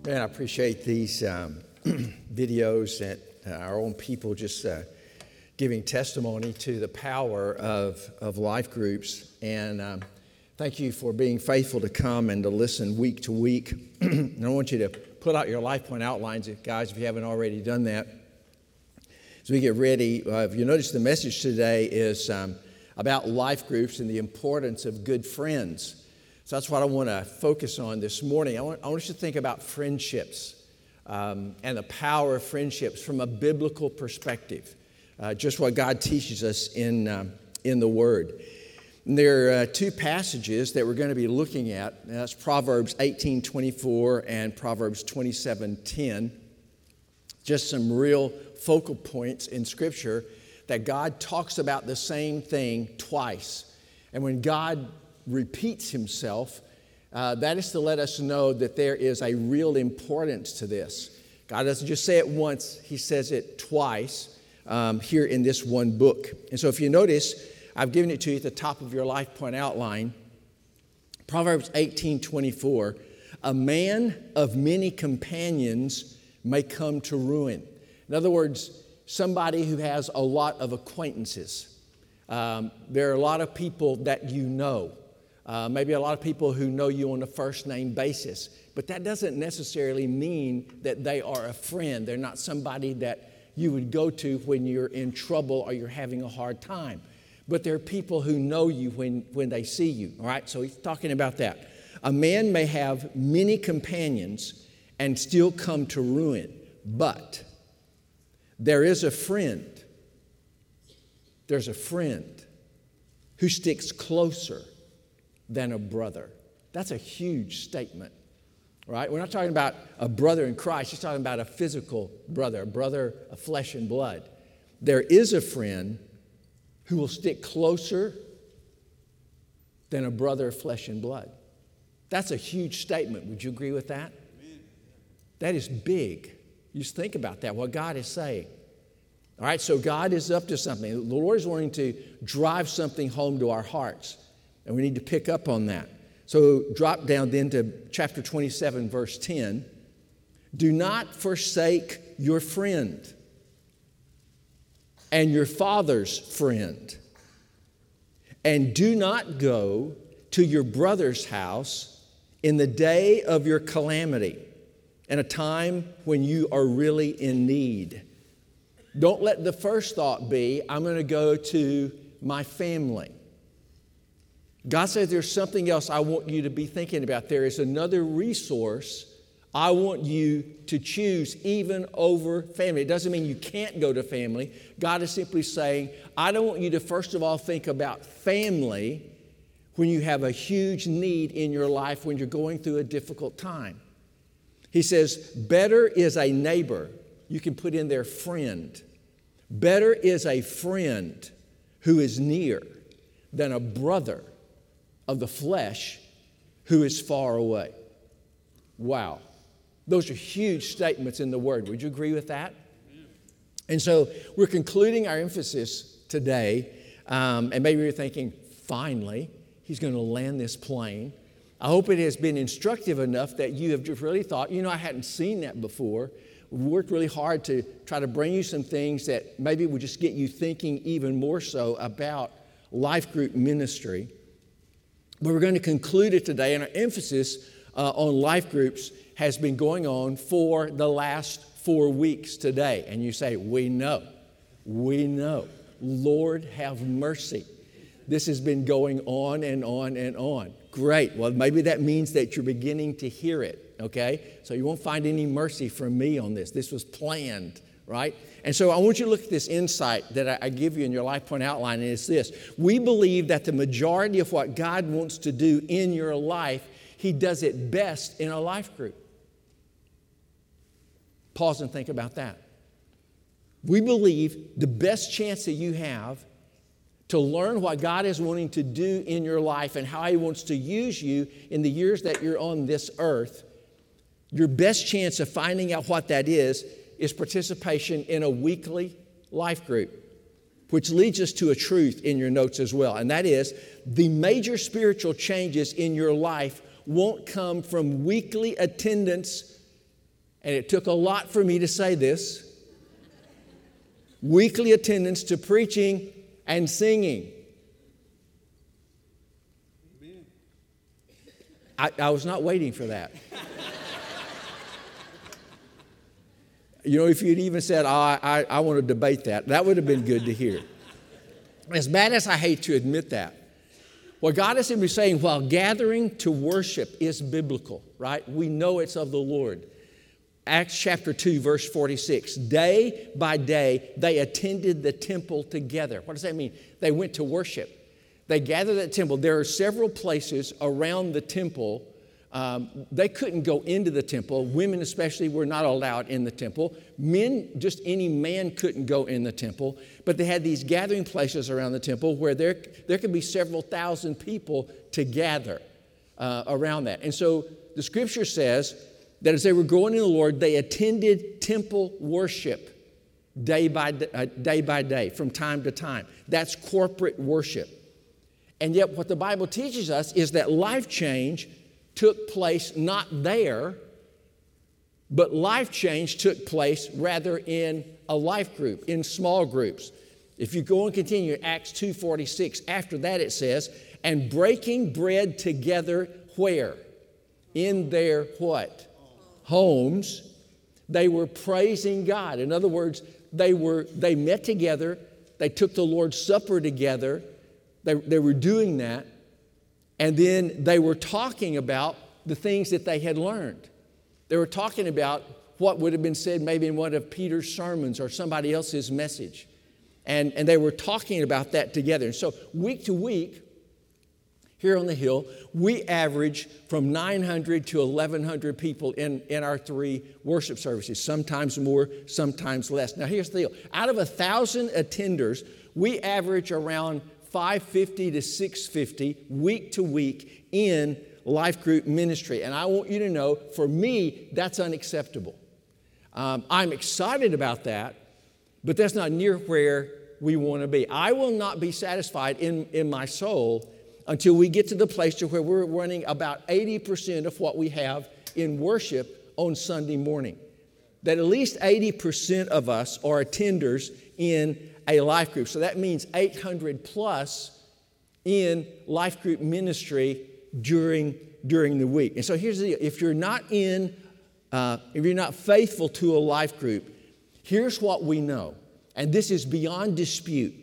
Man, I appreciate these videos that our own people just giving testimony to the power of life groups. And thank you for being faithful to come and to listen week to week. And I want you to put out your Life Point outlines, guys, if you haven't already done that. As we get ready, if you notice the message today is about life groups and the importance of good friends. So that's what I want to focus on this morning. I want us to think about friendships and the power of friendships from a biblical perspective, just what God teaches us in the Word. And there are two passages that we're going to be looking at. And that's Proverbs 18:24 and Proverbs 27:10. Just some real focal points in Scripture that God talks about the same thing twice. And when God repeats himself, that is to let us know that there is a real importance to this. God doesn't just say it once, he says it twice here in this one book. And so if you notice, I've given it to you at the top of your Life Point outline. Proverbs 18:24, a man of many companions may come to ruin. In other words, somebody who has a lot of acquaintances. There are a lot of people that you know. Maybe a lot of people who know you on a first name basis, but that doesn't necessarily mean that they are a friend. They're not somebody that you would go to when you're in trouble or you're having a hard time. But there are people who know you when they see you, all right? So he's talking about that. A man may have many companions and still come to ruin, but there is a friend. There's a friend who sticks closer than a brother. That's a huge statement, right? We're not talking about a brother in Christ. He's talking about a physical brother, a brother of flesh and blood. There is a friend who will stick closer than a brother of flesh and blood. That's a huge statement. Would you agree with that? Amen. That is big. You just think about that, what God is saying. All right, so God is up to something. The Lord is wanting to drive something home to our hearts. And we need to pick up on that. So drop down then to chapter 27, verse 10. Do not forsake your friend and your father's friend. And do not go to your brother's house in the day of your calamity, in a time when you are really in need. Don't let the first thought be, I'm going to go to my family. God says there's something else I want you to be thinking about. There is another resource I want you to choose even over family. It doesn't mean you can't go to family. God is simply saying, I don't want you to first of all think about family when you have a huge need in your life, when you're going through a difficult time. He says, better is a neighbor. You can put in there friend. Better is a friend who is near than a brother of the flesh who is far away. Wow. Those are huge statements in the Word. Would you agree with that? And so we're concluding our emphasis today, and maybe you're thinking, finally, he's going to land this plane. I hope it has been instructive enough that you have just really thought, I hadn't seen that before. We worked really hard to try to bring you some things that maybe would just get you thinking even more so about life group ministry. But we're going to conclude it today, and our emphasis on life groups has been going on for the last 4 weeks today. And you say, we know. Lord, have mercy. This has been going on and on and on. Great. Well, maybe that means that you're beginning to hear it, okay? So you won't find any mercy from me on this. This was planned, right? And so I want you to look at this insight that I give you in your Life Point outline, and it's this. We believe that the majority of what God wants to do in your life, he does it best in a life group. Pause and think about that. We believe the best chance that you have to learn what God is wanting to do in your life and how he wants to use you in the years that you're on this earth, your best chance of finding out what that is participation in a weekly life group, which leads us to a truth in your notes as well. And that is, the major spiritual changes in your life won't come from weekly attendance and it took a lot for me to say this, weekly attendance to preaching and singing. I was not waiting for that. You know, if you'd even said, I want to debate that, that would have been good to hear. As bad as I hate to admit that, what God is simply saying, while gathering to worship is biblical, right? We know it's of the Lord. Acts chapter 2, verse 46. Day by day, they attended the temple together. What does that mean? They went to worship. They gathered at the temple. There are several places around the temple. They couldn't go into the temple. Women especially were not allowed in the temple. Men, just any man couldn't go in the temple. But they had these gathering places around the temple where there could be several thousand people to gather around that. And so the scripture says that as they were growing in the Lord, they attended temple worship day by day, from time to time. That's corporate worship. And yet what the Bible teaches us is that life change took place not there, but life change took place rather in a life group, in small groups. If you go and continue, Acts 2:46, after that it says, and breaking bread together where? In their what? Homes. They were praising God. In other words, they met together, they took the Lord's Supper together, they were doing that. And then they were talking about the things that they had learned. They were talking about what would have been said maybe in one of Peter's sermons or somebody else's message. And they were talking about that together. And so week to week, here on the Hill, we average from 900 to 1,100 people in our 3 worship services, sometimes more, sometimes less. Now here's the deal. Out of 1,000 attenders, we average around 550 to 650 week to week in life group ministry. And I want you to know, for me, that's unacceptable. I'm excited about that, but that's not near where we want to be. I will not be satisfied in my soul until we get to the place to where we're running about 80% of what we have in worship on Sunday morning. That at least 80% of us are attenders in a life group. So that means 800 plus in life group ministry during the week. And so here's the deal. If you're not faithful to a life group, here's what we know. And this is beyond dispute.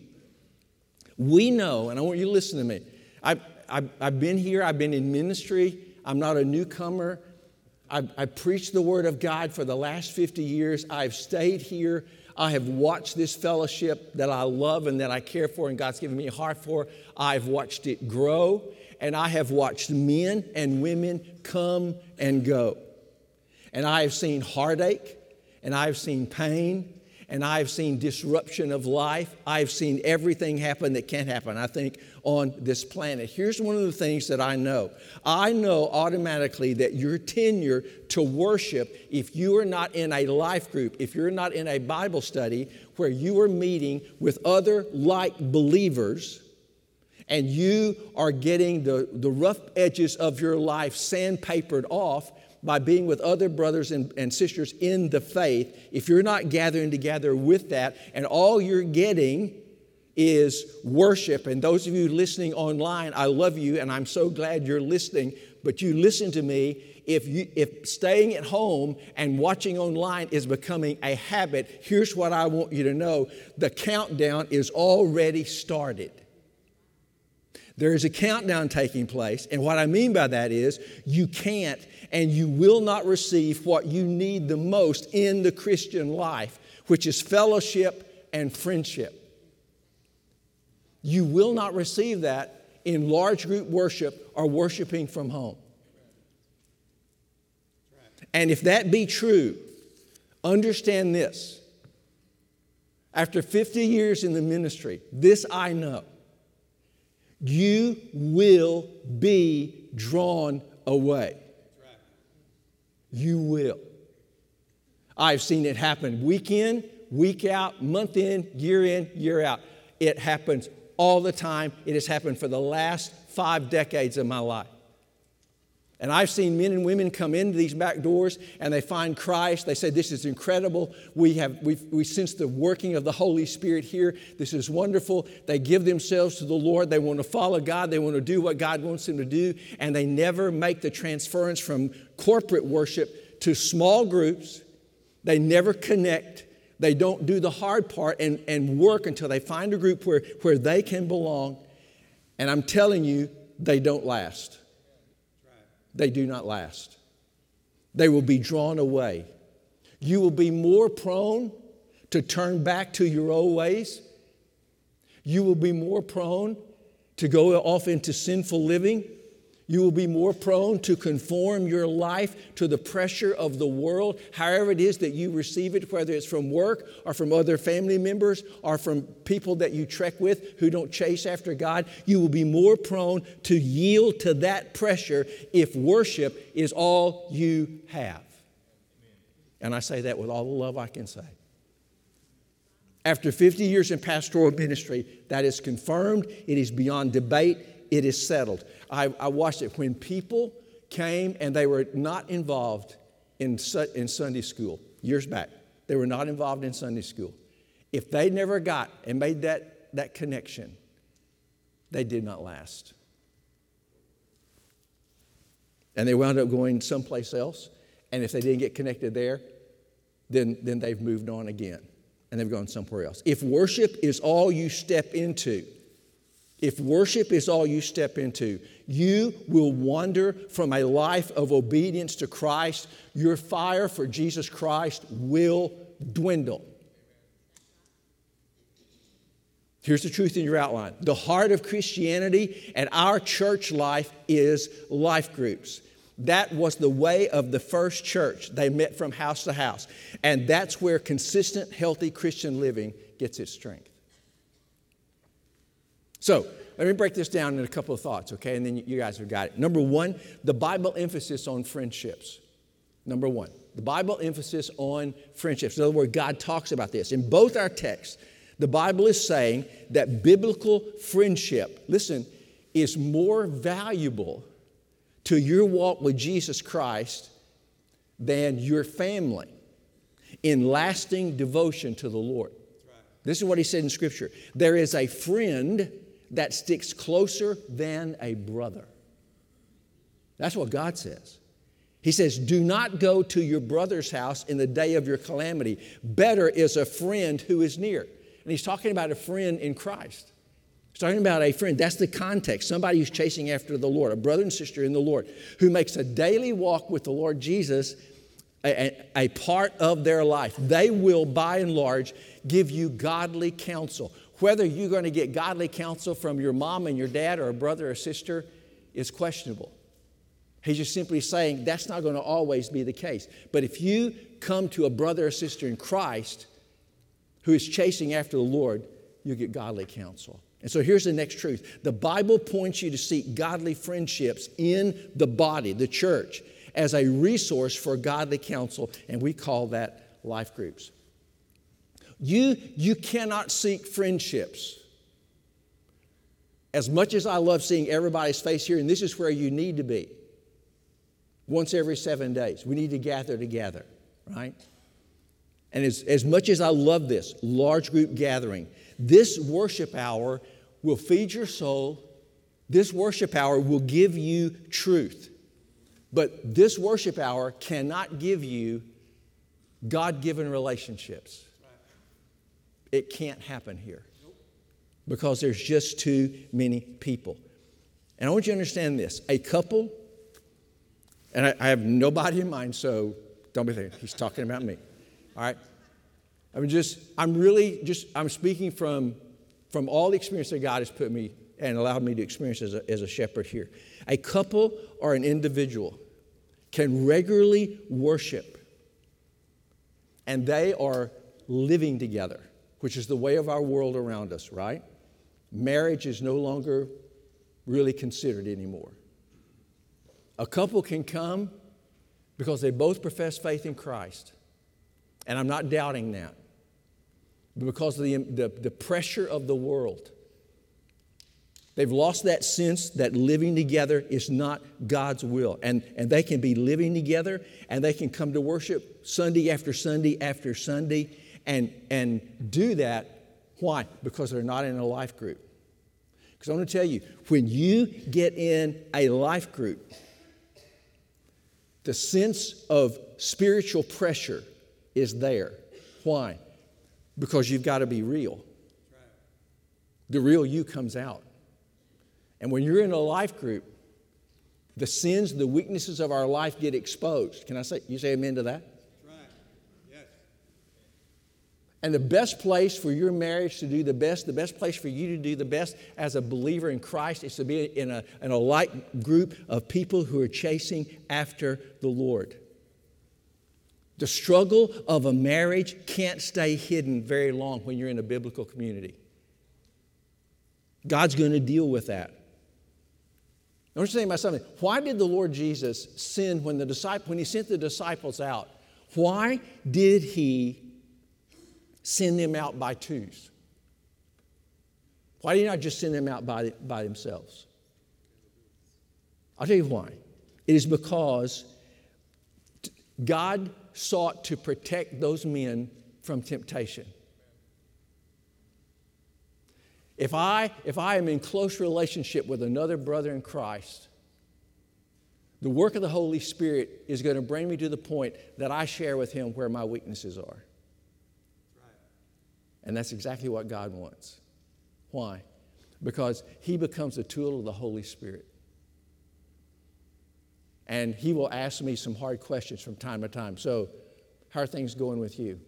We know, and I want you to listen to me. I've been here. I've been in ministry. I'm not a newcomer. I've preached the Word of God for the last 50 years. I've stayed here. I have watched this fellowship that I love and that I care for and God's given me a heart for. I've watched it grow, and I have watched men and women come and go. And I have seen heartache, and I have seen pain, and I have seen disruption of life. I've seen everything happen that can happen, I think, on this planet. Here's one of the things that I know. I know automatically that your tenure to worship, if you are not in a life group, if you're not in a Bible study where you are meeting with other like believers, and you are getting the rough edges of your life sandpapered off by being with other brothers and sisters in the faith, if you're not gathering together with that, and all you're getting is worship, and those of you listening online, I love you, and I'm so glad you're listening, but you listen to me. If staying at home and watching online is becoming a habit, here's what I want you to know. The countdown is already started. There is a countdown taking place, and what I mean by that is you can't and you will not receive what you need the most in the Christian life, which is fellowship and friendship. You will not receive that in large group worship or worshiping from home. And if that be true, understand this. After 50 years in the ministry, this I know. You will be drawn away. You will. I've seen it happen week in, week out, month in, year out. It happens all the time. It has happened for the last 5 decades of my life. And I've seen men and women come into these back doors and they find Christ. They say, this is incredible. We sense the working of the Holy Spirit here. This is wonderful. They give themselves to the Lord. They want to follow God. They want to do what God wants them to do. And they never make the transference from corporate worship to small groups. They never connect. They don't do the hard part and work until they find a group where they can belong. And I'm telling you, they don't last. They do not last. They will be drawn away. You will be more prone to turn back to your old ways. You will be more prone to go off into sinful living. You will be more prone to conform your life to the pressure of the world, however it is that you receive it, whether it's from work or from other family members or from people that you trek with who don't chase after God. You will be more prone to yield to that pressure if worship is all you have. And I say that with all the love I can say. After 50 years in pastoral ministry, that is confirmed. It is beyond debate. It is settled. I watched it when people came and they were not involved in Sunday school years back. They were not involved in Sunday school. If they never got and made that connection, they did not last. And they wound up going someplace else. And if they didn't get connected there, then they've moved on again. And they've gone somewhere else. If worship is all you step into, you will wander from a life of obedience to Christ. Your fire for Jesus Christ will dwindle. Here's the truth in your outline. The heart of Christianity and our church life is life groups. That was the way of the first church. They met from house to house. And that's where consistent, healthy Christian living gets its strength. So, let me break this down in a couple of thoughts, okay? And then you guys have got it. Number one, the Bible emphasis on friendships. Number one, the Bible emphasis on friendships. In other words, God talks about this. In both our texts, the Bible is saying that biblical friendship, listen, is more valuable to your walk with Jesus Christ than your family in lasting devotion to the Lord. This is what he said in Scripture. There is a friend that sticks closer than a brother. That's what God says. He says, do not go to your brother's house in the day of your calamity. Better is a friend who is near. And he's talking about a friend in Christ. He's talking about a friend. That's the context. Somebody who's chasing after the Lord, a brother and sister in the Lord, who makes a daily walk with the Lord Jesus a part of their life. They will, by and large, give you godly counsel. Whether you're going to get godly counsel from your mom and your dad or a brother or sister is questionable. He's just simply saying that's not going to always be the case. But if you come to a brother or sister in Christ who is chasing after the Lord, you get godly counsel. And so here's the next truth. The Bible points you to seek godly friendships in the body, the church, as a resource for godly counsel, and we call that life groups. You cannot seek friendships. As much as I love seeing everybody's face here, and this is where you need to be, once every 7 days. We need to gather together, right? And as much as I love this large group gathering, this worship hour will feed your soul. This worship hour will give you truth. But this worship hour cannot give you God-given relationships. It can't happen here because there's just too many people. And I want you to understand this. A couple, and I have nobody in mind, so don't be thinking, he's talking about me. All right? I'm speaking from all the experience that God has put me and allowed me to experience as a shepherd here. A couple or an individual can regularly worship, and they are living together, which is the way of our world around us, right? Marriage is no longer really considered anymore. A couple can come because they both profess faith in Christ, and I'm not doubting that, but because of the pressure of the world, They've lost that sense that living together is not God's will. And they can be living together, and they can come to worship Sunday after Sunday after Sunday and do that. Why? Because they're not in a life group. Because I want to tell you, when you get in a life group, the sense of spiritual pressure is there. Why? Because you've got to be real. The real you comes out. And when you're in a life group, the sins, the weaknesses of our life get exposed. Can I say, you say amen to that? That's right. Yes. And the best place for your marriage to do the best place for you to do the best as a believer in Christ is to be in a like group of people who are chasing after the Lord. The struggle of a marriage can't stay hidden very long when you're in a biblical community. God's going to deal with that. I want you to think about something. Why did the Lord Jesus sin when He sent the disciples out? Why did He send them out by twos? Why did He not just send them out by themselves? I'll tell you why. It is because God sought to protect those men from temptation. If I am in close relationship with another brother in Christ, the work of the Holy Spirit is going to bring me to the point that I share with him where my weaknesses are. And that's exactly what God wants. Why? Because He becomes a tool of the Holy Spirit. And He will ask me some hard questions from time to time. So, how are things going with you?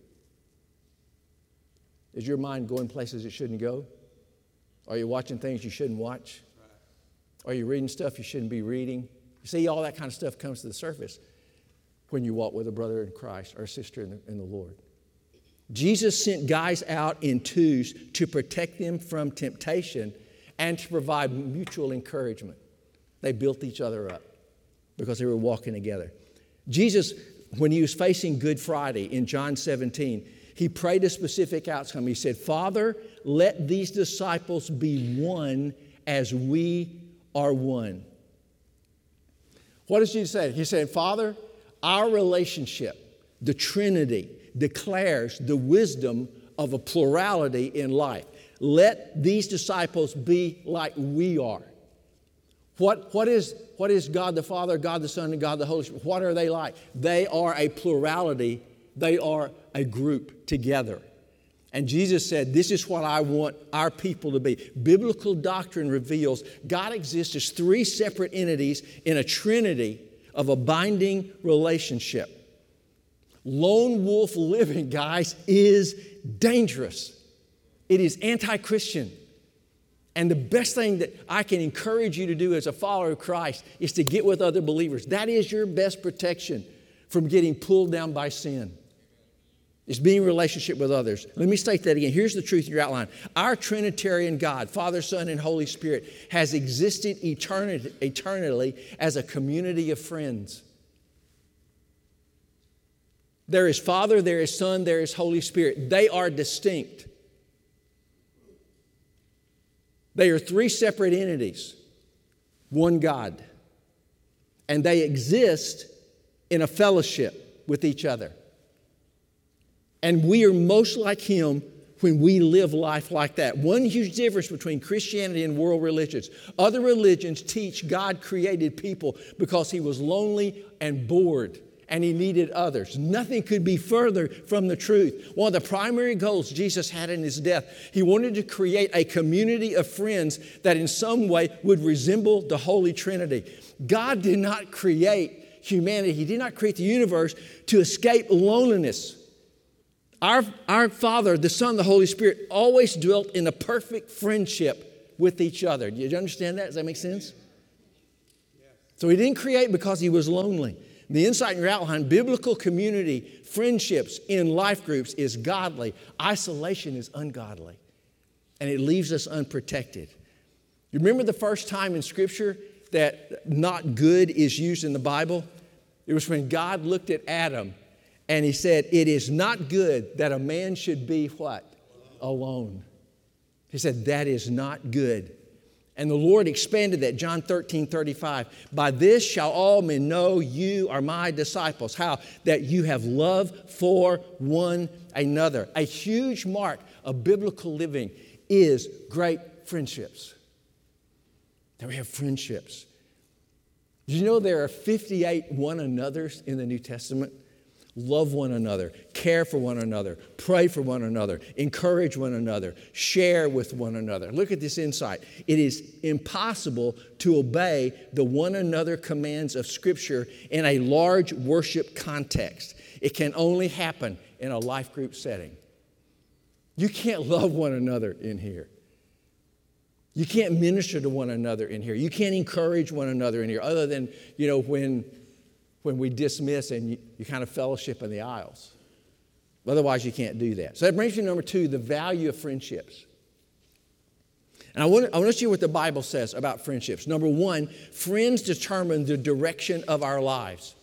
Is your mind going places it shouldn't go? Are you watching things you shouldn't watch? Are you reading stuff you shouldn't be reading? You see, all that kind of stuff comes to the surface when you walk with a brother in Christ or a sister in the Lord. Jesus sent guys out in twos to protect them from temptation and to provide mutual encouragement. They built each other up because they were walking together. Jesus, when He was facing Good Friday in John 17, He prayed a specific outcome. He said, Father, let these disciples be one as we are one. What does Jesus say? He said, Father, our relationship, the Trinity, declares the wisdom of a plurality in life. Let these disciples be like we are. What is God the Father, God the Son, and God the Holy Spirit? What are they like? They are a plurality. They are a group together. And Jesus said, this is what I want our people to be. Biblical doctrine reveals God exists as three separate entities in a trinity of a binding relationship. Lone wolf living, guys, is dangerous. It is anti-Christian. And the best thing that I can encourage you to do as a follower of Christ is to get with other believers. That is your best protection from getting pulled down by sin. It's being in relationship with others. Let me state that again. Here's the truth in your outline. Our Trinitarian God, Father, Son, and Holy Spirit, has existed eternally as a community of friends. There is Father, there is Son, there is Holy Spirit. They are distinct. They are three separate entities, one God. And they exist in a fellowship with each other. And we are most like Him when we live life like that. One huge difference between Christianity and world religions. Other religions teach God created people because He was lonely and bored and He needed others. Nothing could be further from the truth. One of the primary goals Jesus had in His death, He wanted to create a community of friends that in some way would resemble the Holy Trinity. God did not create humanity. He did not create the universe to escape loneliness. Our Father, the Son, the Holy Spirit always dwelt in a perfect friendship with each other. Do you understand that? Does that make sense? So He didn't create because He was lonely. The insight in your outline, biblical community, friendships in life groups is godly. Isolation is ungodly. And it leaves us unprotected. You remember the first time in Scripture that not good is used in the Bible? It was when God looked at Adam and He said, it is not good that a man should be what? Alone. He said, that is not good. And the Lord expanded that, John 13:35. By this shall all men know you are my disciples. How? That you have love for one another. A huge mark of biblical living is great friendships. That we have friendships. Did you know there are 58 one another's in the New Testament? Love one another, care for one another, pray for one another, encourage one another, share with one another. Look at this insight. It is impossible to obey the one another commands of Scripture in a large worship context. It can only happen in a life group setting. You can't love one another in here. You can't minister to one another in here. You can't encourage one another in here other than, when we dismiss and you kind of fellowship in the aisles. Otherwise, you can't do that. So that brings me to number 2, the value of friendships. And I want to see what the Bible says about friendships. Number 1, friends determine the direction of our lives.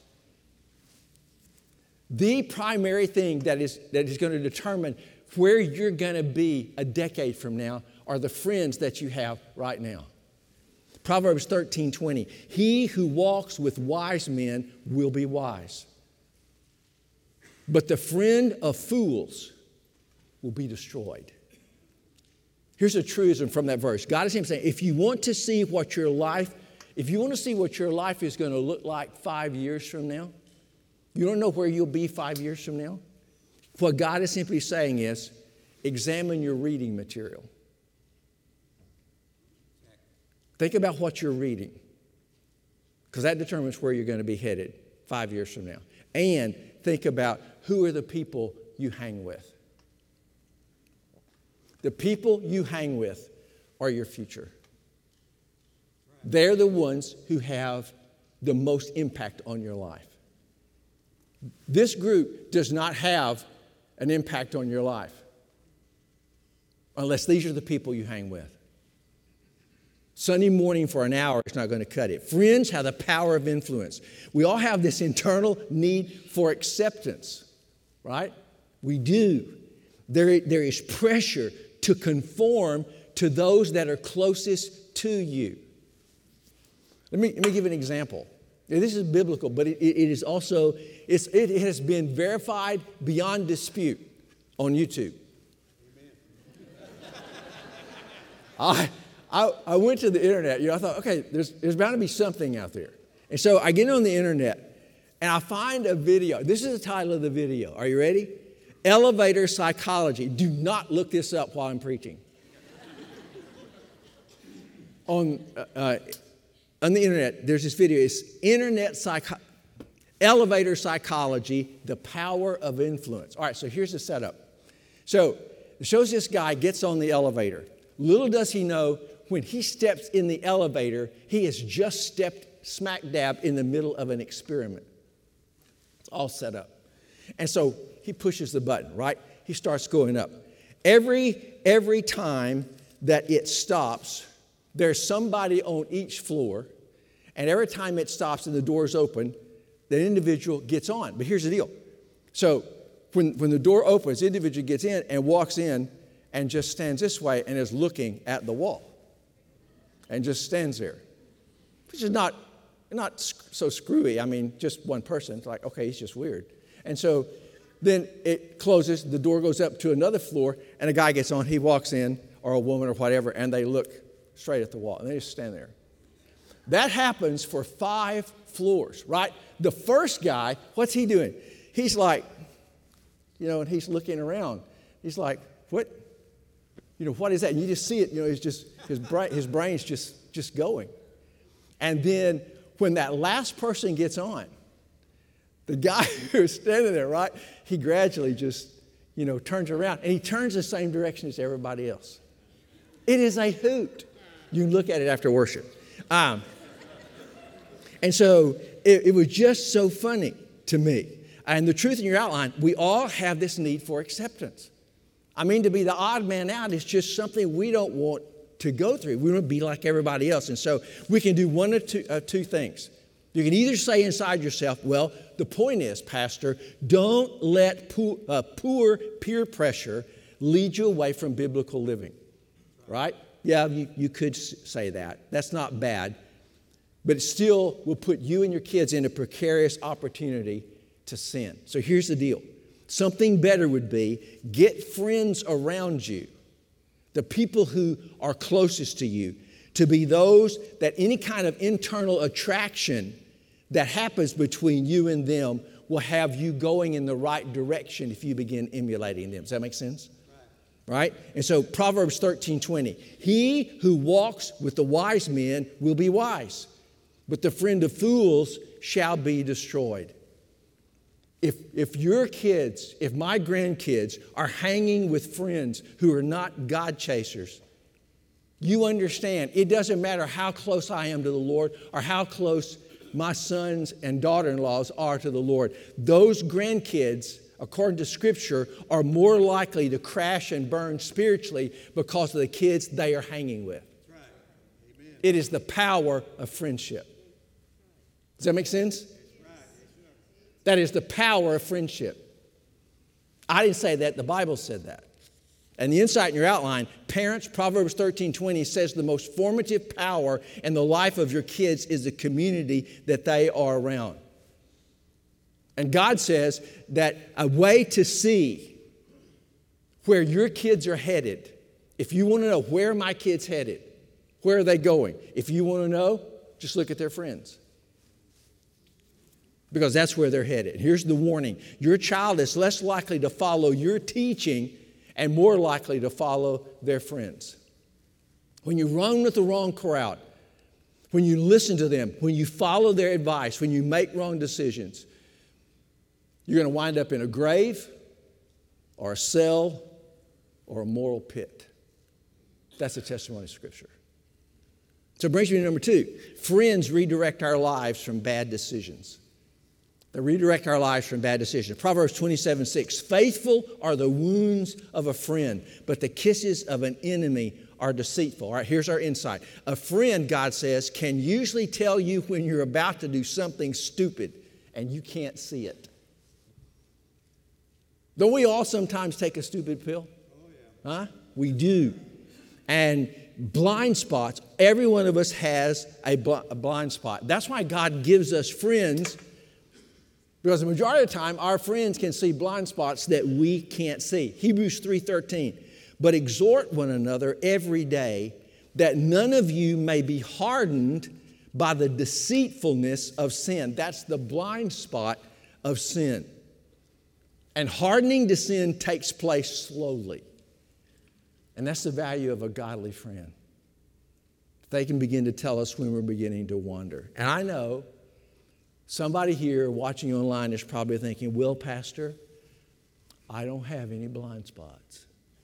The primary thing that is going to determine where you're going to be a decade from now are the friends that you have right now. Proverbs 13:20. He who walks with wise men will be wise, but the friend of fools will be destroyed. Here's a truism from that verse. God is saying, if you want to see what your life is going to look like 5 years from now, you don't know where you'll be 5 years from now. What God is simply saying is, examine your reading material. Think about what you're reading, because that determines where you're going to be headed 5 years from now. And think about who are the people you hang with. The people you hang with are your future. They're the ones who have the most impact on your life. This group does not have an impact on your life unless these are the people you hang with. Sunday morning for an hour is not going to cut it. Friends have the power of influence. We all have this internal need for acceptance, right? We do. There is pressure to conform to those that are closest to you. Let me give an example. Now, this is biblical, but it is also, it has been verified beyond dispute on YouTube. I went to the internet. I thought, okay, there's bound to be something out there. And so I get on the internet, and I find a video. This is the title of the video. Are you ready? Elevator Psychology. Do not look this up while I'm preaching. On the internet, there's this video. It's Elevator Psychology, the Power of Influence. All right, so here's the setup. So it shows this guy gets on the elevator. Little does he know, when he steps in the elevator, he has just stepped smack dab in the middle of an experiment. It's all set up. And so he pushes the button, right? He starts going up. Every time that it stops, there's somebody on each floor, and every time it stops and the doors open, the individual gets on. But here's the deal. So when the door opens, the individual gets in and walks in and just stands this way and is looking at the wall and just stands there, which is not so screwy. I mean, just one person. It's like, okay, he's just weird. And so then it closes, the door goes up to another floor, and a guy gets on, he walks in, or a woman or whatever, and they look straight at the wall, and they just stand there. That happens for 5 floors, right? The first guy, what's he doing? He's like, and he's looking around. He's like, what? What is that? And you just see it, it's just, his brain's just going. And then when that last person gets on, the guy who's standing there, right, he gradually just, turns around, and he turns the same direction as everybody else. It is a hoot. You can look at it after worship. And so it was just so funny to me. And the truth in your outline, we all have this need for acceptance. I mean, to be the odd man out is just something we don't want to go through. We want to be like everybody else. And so we can do one of two things. You can either say inside yourself, well, the point is, Pastor, don't let poor peer pressure lead you away from biblical living, right? Yeah, you could say that. That's not bad. But it still will put you and your kids in a precarious opportunity to sin. So here's the deal. Something better would be get friends around you, the people who are closest to you, to be those that any kind of internal attraction that happens between you and them will have you going in the right direction if you begin emulating them. Does that make sense? Right? And so Proverbs 13:20, he who walks with the wise men will be wise, but the friend of fools shall be destroyed. If your kids, if my grandkids are hanging with friends who are not God chasers, you understand it doesn't matter how close I am to the Lord or how close my sons and daughter-in-laws are to the Lord. Those grandkids, according to Scripture, are more likely to crash and burn spiritually because of the kids they are hanging with. That's right. Amen. It is the power of friendship. Does that make sense? That is the power of friendship. I didn't say that. The Bible said that. And the insight in your outline, parents, Proverbs 13:20 says the most formative power in the life of your kids is the community that they are around. And God says that a way to see where your kids are headed, if you want to know where my kids headed, where are they going? If you want to know, just look at their friends. Because that's where they're headed. Here's the warning. Your child is less likely to follow your teaching and more likely to follow their friends. When you run with the wrong crowd, when you listen to them, when you follow their advice, when you make wrong decisions, you're going to wind up in a grave or a cell or a moral pit. That's the testimony of Scripture. So it brings me to number 2. Friends redirect our lives from bad decisions. They redirect our lives from bad decisions. Proverbs 27:6. Faithful are the wounds of a friend, but the kisses of an enemy are deceitful. All right, here's our insight. A friend, God says, can usually tell you when you're about to do something stupid and you can't see it. Don't we all sometimes take a stupid pill? Oh, yeah. Huh? We do. And blind spots, every one of us has a blind spot. That's why God gives us friends. Because the majority of the time, our friends can see blind spots that we can't see. Hebrews 3:13. But exhort one another every day that none of you may be hardened by the deceitfulness of sin. That's the blind spot of sin. And hardening to sin takes place slowly. And that's the value of a godly friend. They can begin to tell us when we're beginning to wander. And I know somebody here watching online is probably thinking, well, Pastor, I don't have any blind spots.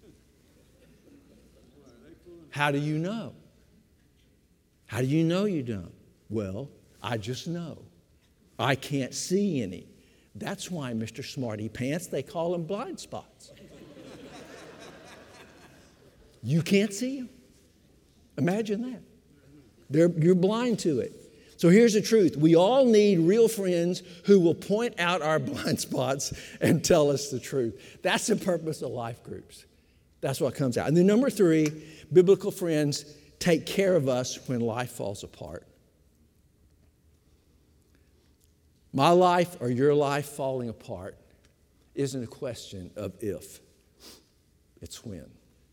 How do you know? How do you know you don't? Well, I just know. I can't see any. That's why, Mr. Smarty Pants, they call them blind spots. You can't see them. Imagine that. You're blind to it. So here's the truth. We all need real friends who will point out our blind spots and tell us the truth. That's the purpose of life groups. That's what comes out. And then number 3, biblical friends take care of us when life falls apart. My life or your life falling apart isn't a question of if, it's when.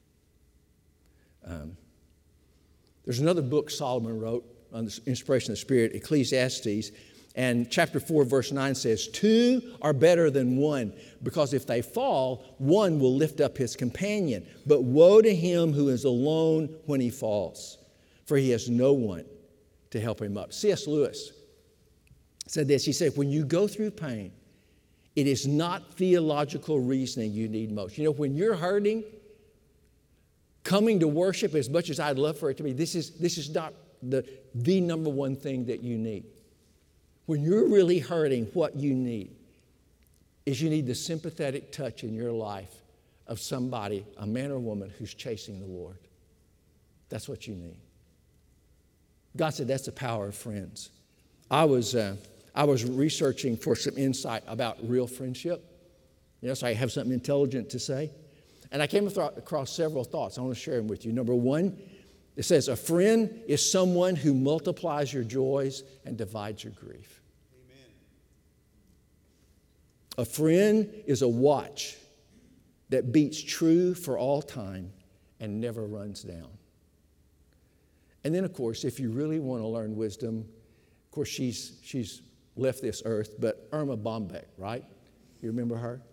There's another book Solomon wrote on the inspiration of the Spirit, Ecclesiastes, and chapter 4, verse 9 says, 2 are better than 1, because if they fall, one will lift up his companion. But woe to him who is alone when he falls, for he has no one to help him up. C.S. Lewis said this. He said, when you go through pain, it is not theological reasoning you need most. You know, when you're hurting, coming to worship, as much as I'd love for it to be, this is not the number one thing that you need. When you're really hurting, what you need is you need the sympathetic touch in your life of somebody, a man or woman, who's chasing the Lord. That's what you need. God said that's the power of friends. I was researching for some insight about real friendship. You know, so I have something intelligent to say. And I came across several thoughts. I want to share them with you. Number 1, It says, a friend is someone who multiplies your joys and divides your grief. Amen. A friend is a watch that beats true for all time and never runs down. And then, of course, if you really want to learn wisdom, of course, she's left this earth, but Erma Bombeck, right? You remember her?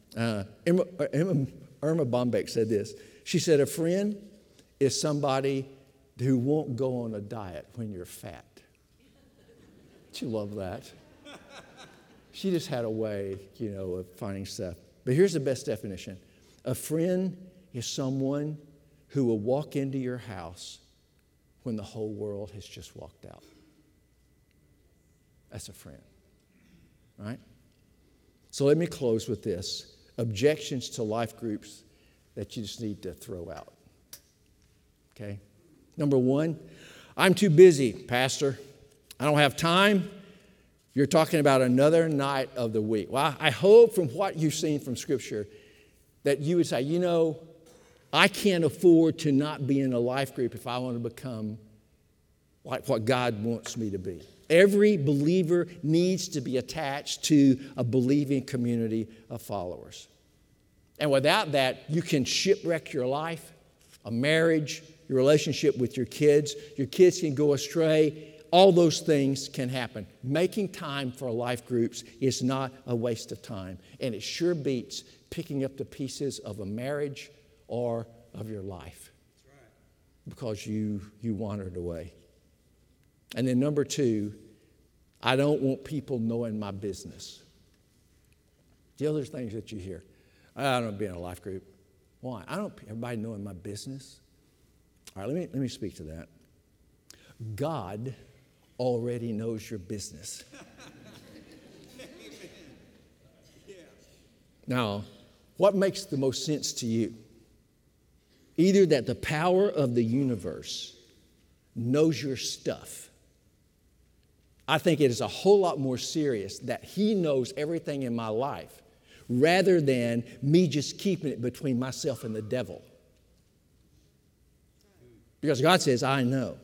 Erma Bombeck said this. She said, a friend is somebody who won't go on a diet when you're fat. Don't you love that? She just had a way, of finding stuff. But here's the best definition. A friend is someone who will walk into your house when the whole world has just walked out. That's a friend, right? So let me close with this. Objections to life groups that you just need to throw out. Okay? Number one, I'm too busy, Pastor. I don't have time. You're talking about another night of the week. Well, I hope from what you've seen from Scripture that you would say, I can't afford to not be in a life group if I want to become like what God wants me to be. Every believer needs to be attached to a believing community of followers. And without that, you can shipwreck your life, a marriage, your relationship with your kids. Your kids can go astray. All those things can happen. Making time for life groups is not a waste of time. And it sure beats picking up the pieces of a marriage or of your life. That's right. Because you wandered away. And then number two, I don't want people knowing my business. The other things that you hear. I don't want to be in a life group. Why? I don't want everybody knowing my business. All right, let me speak to that. God already knows your business. Now, what makes the most sense to you? Either that the power of the universe knows your stuff. I think it is a whole lot more serious that He knows everything in my life rather than me just keeping it between myself and the devil. Because God says, I know.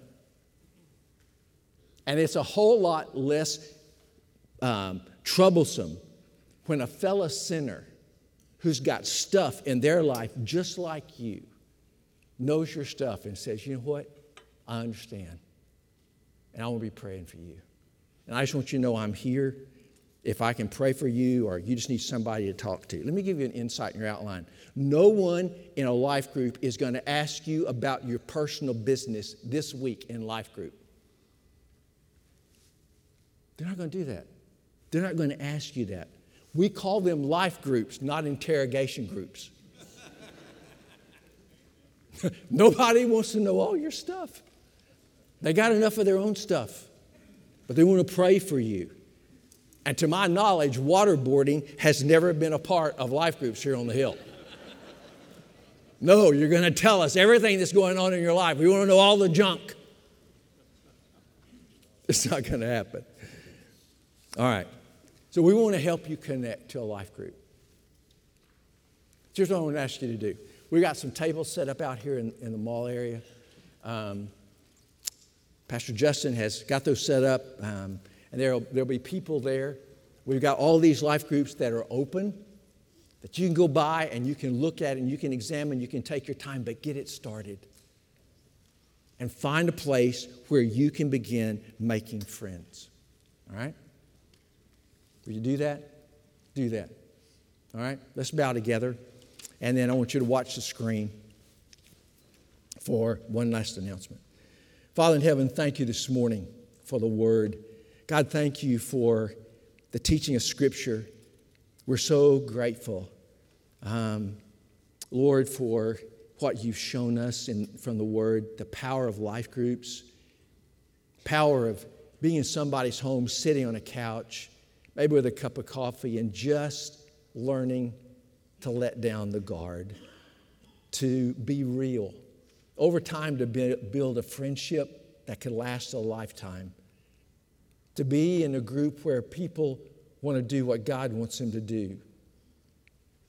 And it's a whole lot less troublesome when a fellow sinner who's got stuff in their life just like you knows your stuff and says, you know what? I understand. And I want to be praying for you. And I just want you to know I'm here. If I can pray for you or you just need somebody to talk to. Let me give you an insight in your outline. No one in a life group is going to ask you about your personal business this week in life group. They're not going to do that. They're not going to ask you that. We call them life groups, not interrogation groups. Nobody wants to know all your stuff. They got enough of their own stuff. But they want to pray for you. And to my knowledge, waterboarding has never been a part of life groups here on the Hill. No, you're going to tell us everything that's going on in your life. We want to know all the junk. It's not going to happen. All right. So we want to help you connect to a life group. Here's what I want to ask you to do. We got some tables set up out here in the mall area. Pastor Justin has got those set up, and there'll be people there. We've got all these life groups that are open, that you can go by and you can look at and you can examine, you can take your time, but get it started. And find a place where you can begin making friends. All right? Will you do that? Do that. All right? Let's bow together. And then I want you to watch the screen for one last announcement. Father in heaven, thank you this morning for the word. God, thank you for the teaching of Scripture. We're so grateful, Lord, for what you've shown us from the word, the power of life groups, power of being in somebody's home, sitting on a couch, maybe with a cup of coffee, and just learning to let down the guard, to be real. Over time, to build a friendship that can last a lifetime. To be in a group where people want to do what God wants them to do.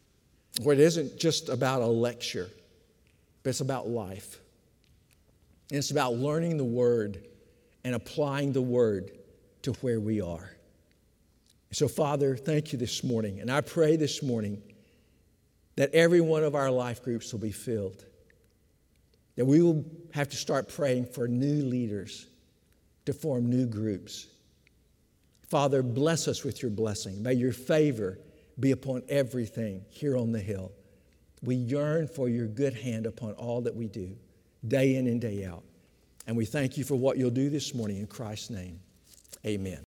Where it isn't just about a lecture, but it's about life. And it's about learning the Word and applying the Word to where we are. So, Father, thank you this morning. And I pray this morning that every one of our life groups will be filled. That we will have to start praying for new leaders to form new groups. Father, bless us with your blessing. May your favor be upon everything here on the hill. We yearn for your good hand upon all that we do, day in and day out. And we thank you for what you'll do this morning in Christ's name. Amen.